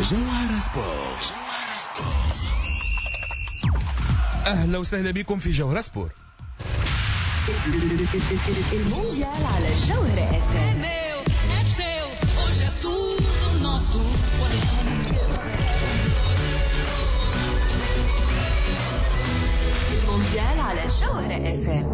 جوهرة سبورت. أهلا وسهلا بكم في جوهرة سبورت. المونديال على جوهرة اف ام. المونديال على جوهرة اف ام.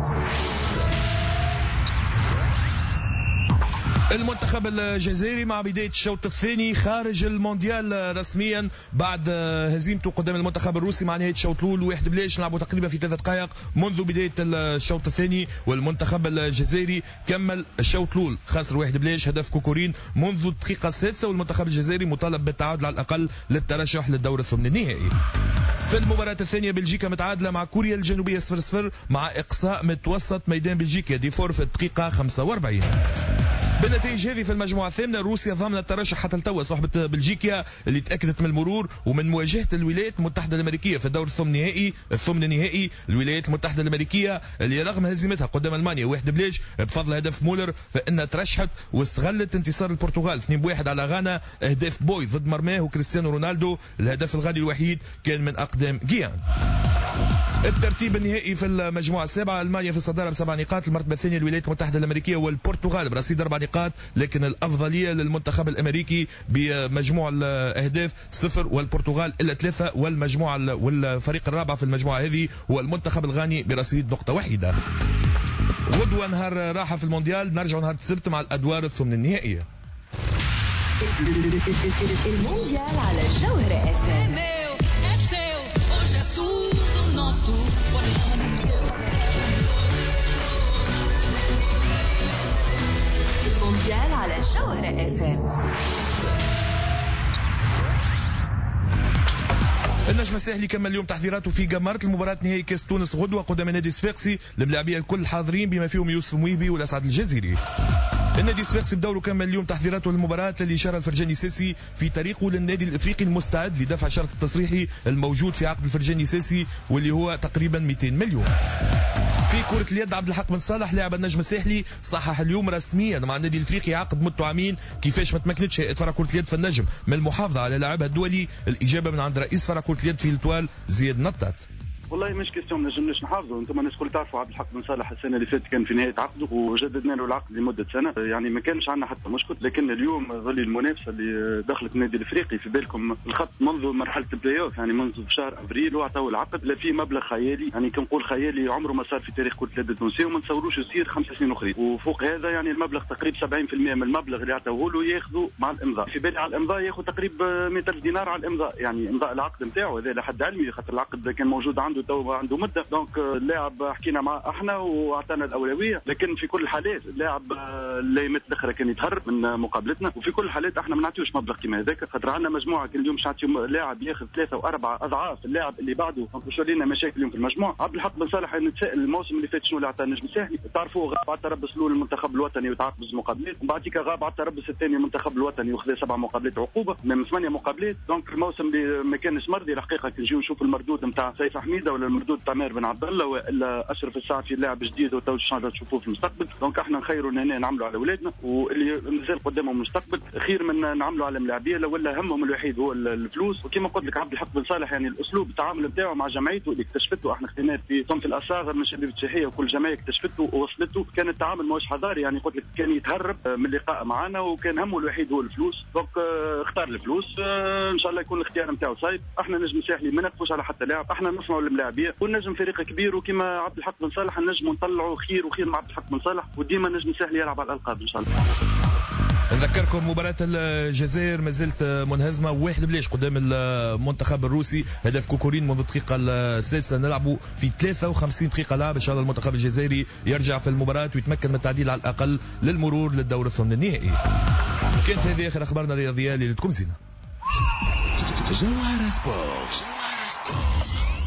المنتخب الجزائري مع بداية الشوط الثاني خارج المونديال رسميا بعد هزيمته قدام المنتخب الروسي مع نهاية الشوط الأول 1-0. نلعبوا تقريبا في 3 دقائق منذ بداية الشوط الثاني، والمنتخب الجزائري كمل الشوط الأول خاسر 1-0 هدف كوكورين منذ الدقيقة 6، والمنتخب الجزائري مطالب بالتعادل على الأقل للترشح للدور الثمن النهائي. في المباراة الثانية بلجيكا متعادلة مع كوريا الجنوبية 0-0 مع إقصاء متوسط ميدان بلجيكا ديفور في الدقيقة 45. بالنتائج هذه في المجموعة الثامنة روسيا ضامنة الترشح حتى التوا صحبة بلجيكا اللي تأكدت من المرور ومن مواجهة الولايات المتحدة الأمريكية في الدور الثمن النهائي. الولايات المتحدة الأمريكية اللي رغم هزيمتها قدام ألمانيا 1-0 بفضل هدف مولر فإنها ترشحت واستغلت انتصار البرتغال 2-1 على غانا، أهداف بوي ضد مرماه وكريستيانو رونالدو. الهدف الغالي الوحيد كان من أقدام جيان. الترتيب النهائي في المجموعة السابعة ألمانيا في الصدارة ب7 نقاط، المرتبة الثانية الولايات المتحدة الأمريكية والبرتغال برصيد 4 نقاط، لكن الأفضلية للمنتخب الأمريكي بمجموع الأهداف 0 والبرتغال إلا 3، والفريق الرابع في المجموعة هذه هو المنتخب الغاني برصيد نقطة واحدة. غدوة نهار راحة في المونديال، نرجع نهار السبت مع الأدوار الثمن النهائية. المونديال على جوهرة اف ام. المونديال على جوهرة اف ام. النجم الساحلي كمل اليوم تحضيراته في جمرت المباراة نهائي كاس تونس غدوة قدام النادي الصفاقسي. الملاعبية الكل حاضرين بما فيهم يوسف مويبي والأسعد الجزيري. النادي الصفاقسي بدوره كمل اليوم تحضيراته للمباراة اللي شارع الفرجاني ساسي في طريقه للنادي الافريقي المستعد لدفع الشرط التصريحي الموجود في عقد الفرجاني ساسي واللي هو تقريبا 200 مليون. في كرة اليد عبد الحق بن صالح لاعب النجم الساحلي صحح اليوم رسميا مع النادي الافريقي عقد مدته عامين. كيفاش ما تمكنتش هيئة فرع كرة اليد في النجم من المحافظة على لاعبها الدولي؟ الإجابة من عند رئيس فرع كرة اليد في التوال زياد نطات. والله مش كيستيون ما نجمناش نحافظوا، انتم الناس الكل تعرفوا عبد الحق بن صالح السنه اللي فاتت كان في نهايه عقده وجددنا له العقد لمده سنه، يعني ما كانش عندنا حتى مشكل. لكن اليوم ظل المنافسه اللي دخلت النادي الافريقي في بالكم الخط منذ مرحله البلاي اوف، يعني منذ شهر ابريل وعطاو العقد لا في مبلغ خيالي، يعني كنقول خيالي عمره ما صار في تاريخ كره اليد التونسيه وما نتصوروش يصير 5 سنين اخرين. وفوق هذا يعني المبلغ تقريبا 70% من المبلغ اللي عطاوه له ياخذوا مع الامضاء. في بالي على الامضاء ياخذ تقريبا 100,000 دينار على الامضاء، يعني امضاء العقد نتاعو هذا لحد علمي، خاطر العقد كان موجود عنده تو عنده مده. دونك اللاعب حكينا مع احنا واعطانا الاولويه، لكن في كل الحالات اللاعب لا يمت الاخر كان يتهرب من مقابلتنا، وفي كل الحالات احنا ما نعطيوش مبلغ كيما هذاك، خاطر عندنا مجموعه كل يوم نعطيو لاعب ياخذ 3 و4 اضعاف اللاعب اللي بعده. مش لنا مشاكل اليوم في المجموعه. عبد الحق بن صالح نتسائل الموسم اللي فات شنو اللي عطى النجم الساحلي؟ تعرفوا غاب على التربص الاول المنتخب الوطني وتعاقد المقابلات، ومن بعد غاب على التربص الثاني المنتخب الوطني وخذ 7 مقابلات عقوبه من 8 مقابلات. دونك الموسم اللي ما كانش مرضي الحقيقه. كي نجيو نشوف المردود نتاع سيف حميده ولا المردود تاع ماهر بن عبد الله ولا اشرف الساعفي لاعب جديد وتو شنو تشوفوه في المستقبل. دونك احنا نخيروا ان هنا نعملوا على اولادنا واللي مازال قدامهم المستقبل خير من نعملوا على الملاعبيه ولا همهم الوحيد هو الفلوس. وكما قلت لك عبد الحق بن صالح يعني الاسلوب التعامل نتاعو مع جمعيته اللي اكتشفته احنا خديناه في صنف الاصاغر من شباب التشيحيه وكل جمعيه اكتشفته ووصلته، كان التعامل ماهوش حضاري. يعني قلت لك كان يتهرب من اللقاء معنا وكان همه الوحيد هو الفلوس. دونك اختار الفلوس، ان شاء الله يكون الاختيار نتاعو صايب. احنا نجم ساحلي ما نقفوش على حتى لاعب، احنا نصنعوا الملاعبيه والنجم فريق كبير وكما عبد الحق بن صالح النجم نطلعوا خير وخير مع عبد الحق بن صالح وديما نجم ساحلي يلعب على الالقاب ان شاء الله. نذكركم مباراة الجزائر ما زلت منهزمة 1-0 قدام المنتخب الروسي، هدف كوكورين منذ الدقيقة السادسة. نلعبوا في 53 دقيقة لعب، إن شاء الله المنتخب الجزائري يرجع في المباراة ويتمكن من التعديل على الأقل للمرور للدور الثمن النهائي. كانت هذه آخر أخبارنا الرياضية اللي لكم زينة. جوهرة سبورت.